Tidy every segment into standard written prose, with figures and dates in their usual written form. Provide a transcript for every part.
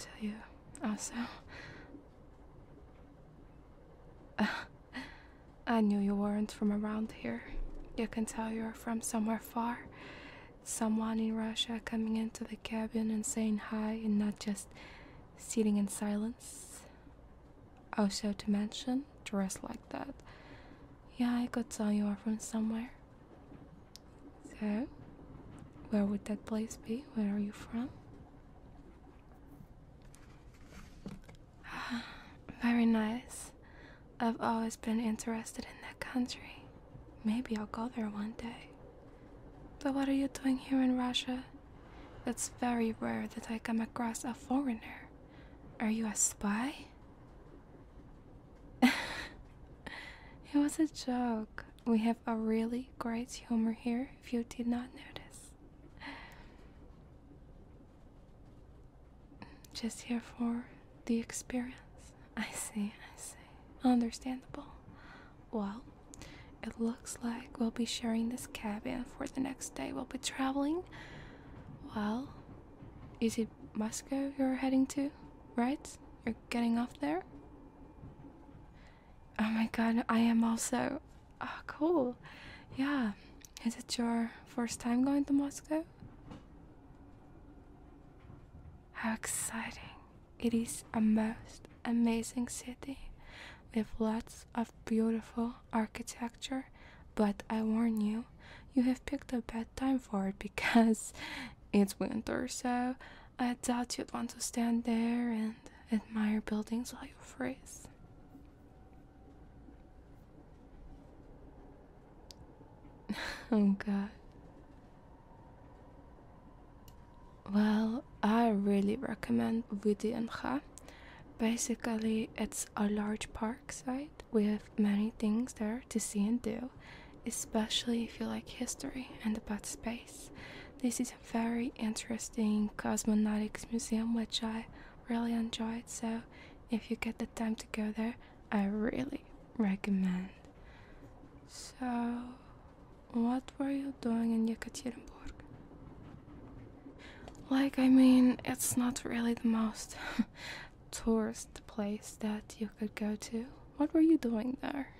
tell you also. I knew you weren't from around here. You can tell you're from somewhere far. Someone in Russia coming into the cabin and saying hi and not just sitting in silence. Also, to mention, dressed like that. Yeah, I could tell you are from somewhere. So, where would that place be? Where are you from? Very nice. I've always been interested in that country. Maybe I'll go there one day. But what are you doing here in Russia? It's very rare that I come across a foreigner. Are you a spy? It was a joke. We have a really great humor here, if you did not notice. Just here for the experience. I see, I see. Understandable. Well, it looks like we'll be sharing this cabin for the next day. We'll be traveling. Well, is it Moscow you're heading to, right? You're getting off there? Oh my god, I am also. Oh, cool. Yeah. Is it your first time going to Moscow? How exciting. It is a most amazing city with lots of beautiful architecture, but I warn you, you have picked a bad time for it because it's winter, so I doubt you'd want to stand there and admire buildings while you freeze. Oh god. Well, I really recommend Vydyanka. Basically, it's a large park site with many things there to see and do, especially if you like history and about space. This is a very interesting cosmonautics museum, which I really enjoyed, so if you get the time to go there, I really recommend. So, what were you doing in Yekaterinburg? Like, I mean, it's not really the most tourist place that you could go to. What were you doing there?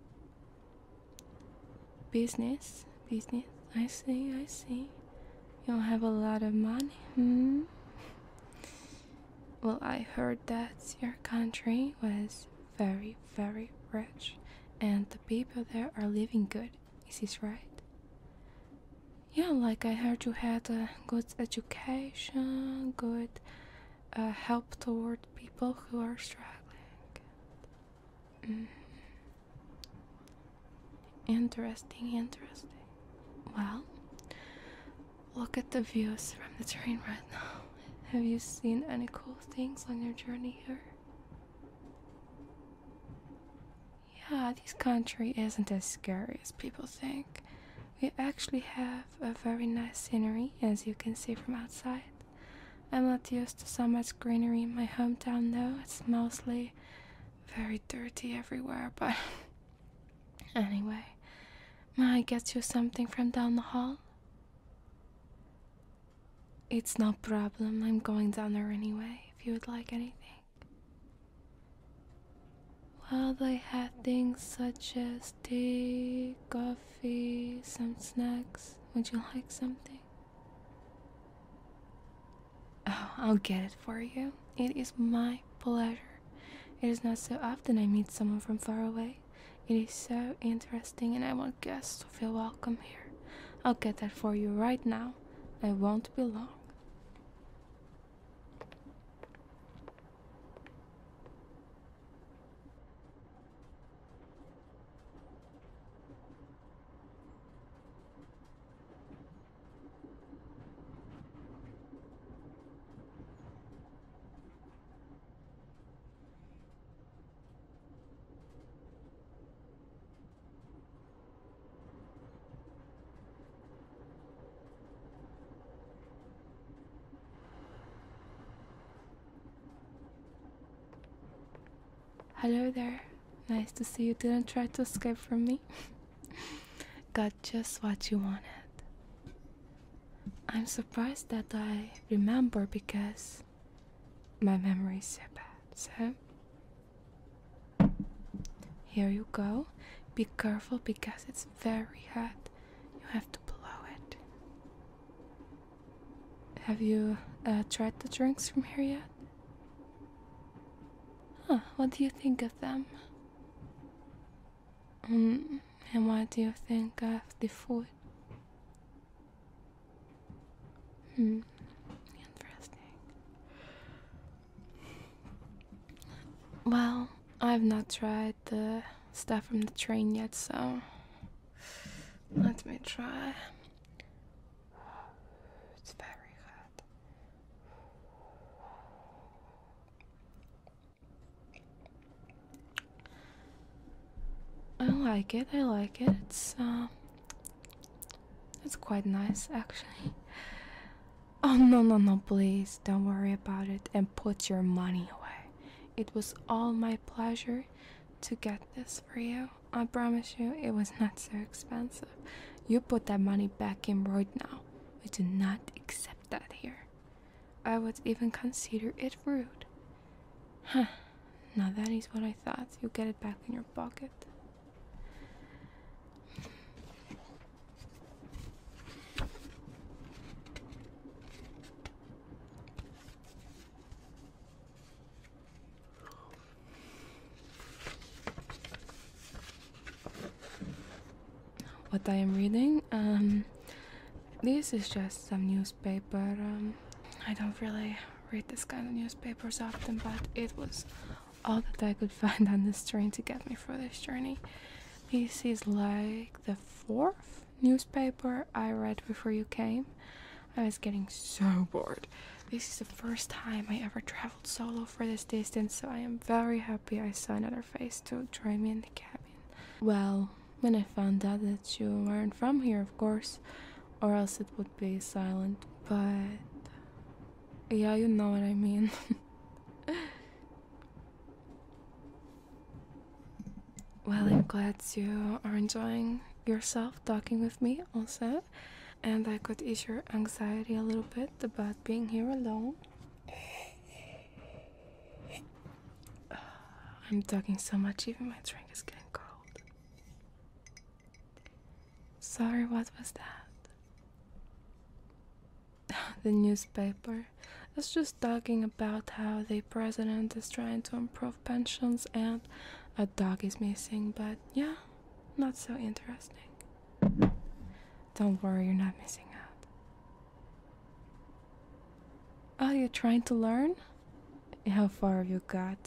Business? Business? I see, I see. You have a lot of money, hmm? Well, I heard that your country was very, very rich, and the people there are living good. Is this right? Yeah, like I heard you had a good education, good help toward people who are struggling. Mm. Interesting, interesting. Well, look at the views from the train right now. Have you seen any cool things on your journey here? Yeah, this country isn't as scary as people think. We actually have a very nice scenery, as you can see from outside. I'm not used to so much greenery in my hometown though. It's mostly very dirty everywhere, but anyway, may I get you something from down the hall? It's no problem. I'm going down there anyway, if you would like anything. Well, they had things such as tea, coffee, some snacks. Would you like something? Oh, I'll get it for you. It is my pleasure. It is not so often I meet someone from far away. It is so interesting, and I want guests to feel welcome here. I'll get that for you right now. I won't be long. Hello there. Nice to see you didn't try to escape from me. Got just what you wanted. I'm surprised that I remember because my memory is so bad. So, here you go. Be careful because it's very hot. You have to blow it. Have you tried the drinks from here yet? Huh, what do you think of them? And what do you think of the food? Interesting. Well, I've not tried the stuff from the train yet, so let me try. It's very hot. I like it. I like it. It's quite nice actually. Oh no no no! Please don't worry about it and put your money away. It was all my pleasure to get this for you. I promise you, it was not so expensive. You put that money back in right now. We do not accept that here. I would even consider it rude. Huh. Now that is what I thought. You get it back in your pocket. What I am reading, this is just some newspaper. I don't really read this kind of newspapers often, but it was all that I could find on this train to get me through this journey. This is like the fourth newspaper I read before you came. I was getting so bored. This is the first time I ever traveled solo for this distance, so I am very happy I saw another face to join me in the cabin. Well, when I found out that you weren't from here, of course, or else it would be silent, but yeah, you know what I mean. Well, I'm glad you are enjoying yourself talking with me also, and I could ease your anxiety a little bit about being here alone. I'm talking so much, even my drink is getting cold. Sorry, what was that? The newspaper. It's just talking about how the president is trying to improve pensions and a dog is missing, but yeah, not so interesting. Don't worry, you're not missing out. Oh, you're trying to learn? How far have you got?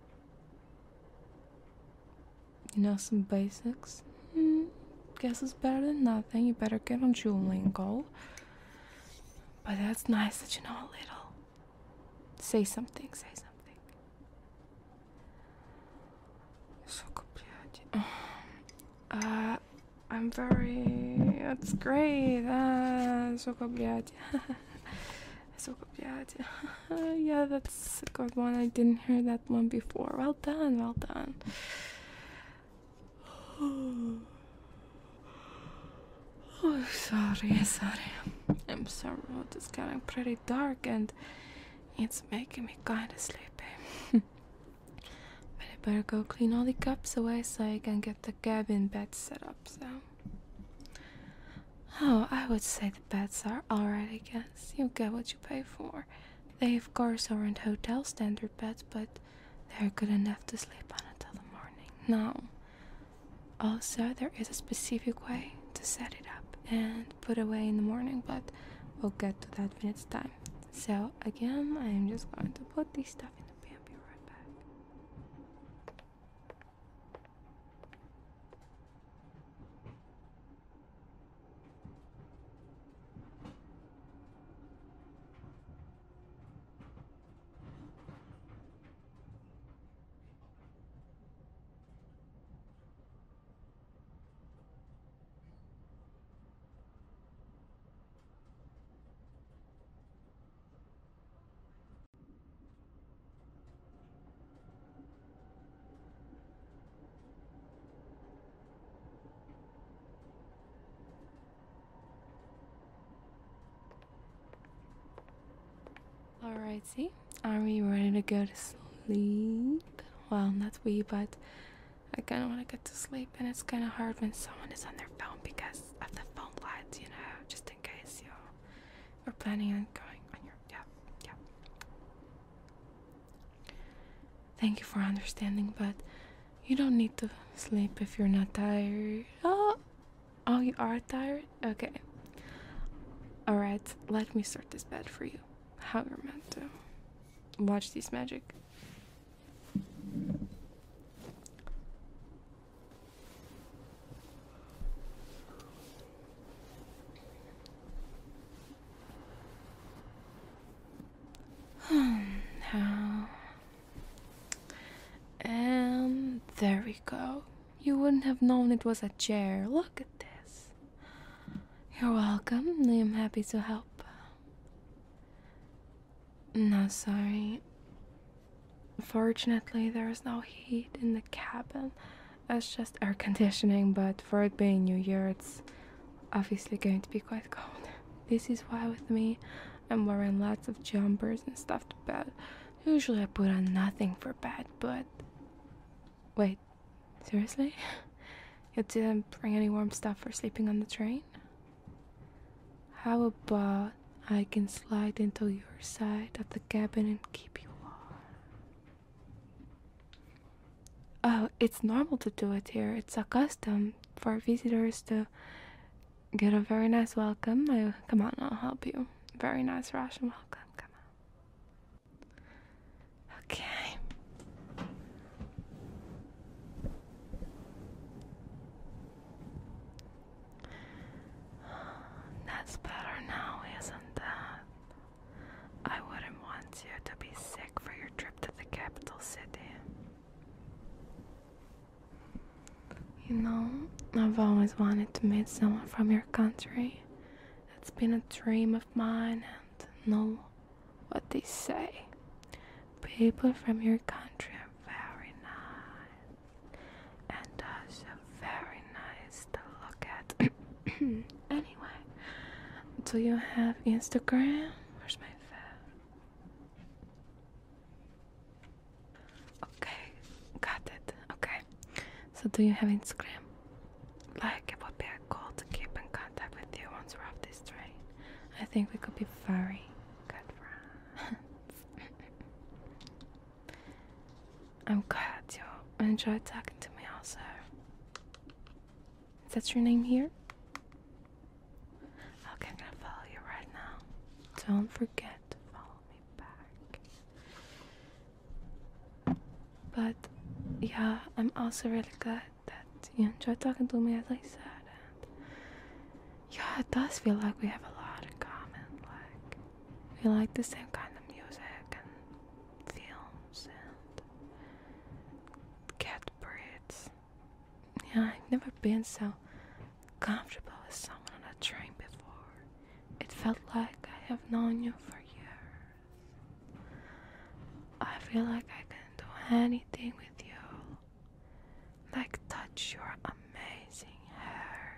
You know some basics? Guess it's better than nothing. You better get on Duolingo. But that's nice that you know a little. Say something, say something. I'm very... It's great. Yeah, that's a good one. I didn't hear that one before. Well done, well done. Oh, sorry. I'm sorry, it's getting pretty dark and it's making me kinda sleepy. But I better go clean all the cups away so I can get the cabin bed set up, so. Oh, I would say the beds are alright, I guess. You get what you pay for. They, of course, aren't hotel standard beds, but they're good enough to sleep on until the morning. Now, also, there is a specific way to set it up and put away in the morning, but we'll get to that when it's time. So, again, I am just going to put this stuff in the pan. Be right back. Alright, see? Are we ready to go to sleep? Well, not we, but I kind of want to get to sleep, and it's kind of hard when someone is on their phone because of the phone lights, just in case you are planning on going on your. Yeah, yeah. Thank you for understanding, but you don't need to sleep if you're not tired. Oh, you are tired? Okay. Alright, let me start this bed for you. How you're meant to. Watch this magic. Now. And there we go. You wouldn't have known it was a chair. Look at this. You're welcome. I'm happy to help. No, sorry. Fortunately, there's no heat in the cabin. It's just air conditioning, but for it being New Year, it's obviously going to be quite cold. This is why with me, I'm wearing lots of jumpers and stuff to bed. Usually I put on nothing for bed, but... Wait, seriously? You didn't bring any warm stuff for sleeping on the train? How about I can slide into your side of the cabin and keep you warm? Oh, it's normal to do it here. It's a custom for visitors to get a very nice welcome. Come on, I'll help you. Very nice Russian welcome. Come on. Okay. That's better now, isn't that? I wouldn't want you to be sick for your trip to the capital city. I've always wanted to meet someone from your country. It's been a dream of mine, and know what they say. People from your country are very nice, and also very nice to look at. Anyway, do you have Instagram? Where's my phone? Okay, got it. Okay, so do you have Instagram? Like, it would be cool to keep in contact with you once we're off this train. I think we could be very good friends. I'm glad you enjoyed talking to me also. Is that your name here? Okay, I'm gonna follow you right now. Don't forget to follow me back. But yeah, I'm also really glad that you enjoyed talking to me, as I said. And yeah, it does feel like we have a lot in common. Like, we like the same kind of music and films and cat breeds. Yeah, I've never been so comfortable with someone on a train before. It felt like I have known you for years. I feel like I can do anything with you. Like touch your amazing hair.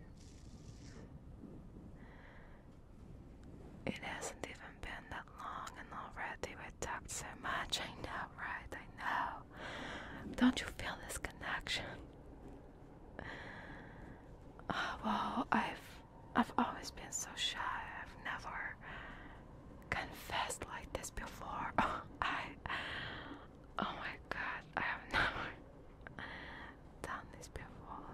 It hasn't even been that long and already we talked so much. I know, right? I know. Don't you feel this connection? Well, I've always been so shy. I've never confessed like this before. Oh my god, I have never done this before.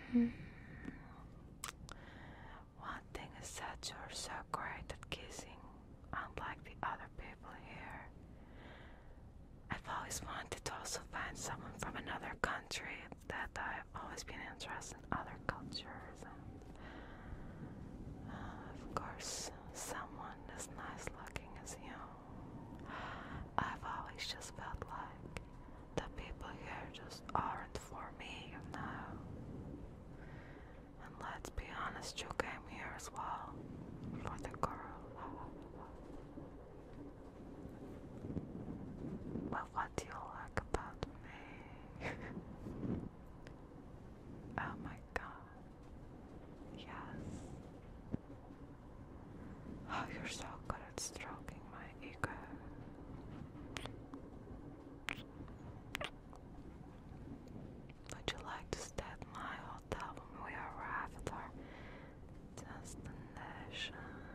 Hmm. One thing is that you're so great at kissing, unlike the other people here. I've always wanted to also find someone from another country, that I've always been interested in other cultures, and of course, someone as nice looking as you. I've always just felt like the people here just aren't for me, you know. And let's be honest, you came here as well for the girl. Well, what do you like about me? Oh my god. Yes. Oh, you're so good at stroking my ego. Would you like to stay at my hotel when we arrive at our destination?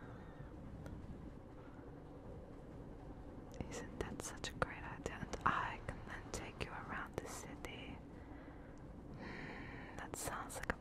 Isn't that such a great idea? And I can then take you around the city. That sounds like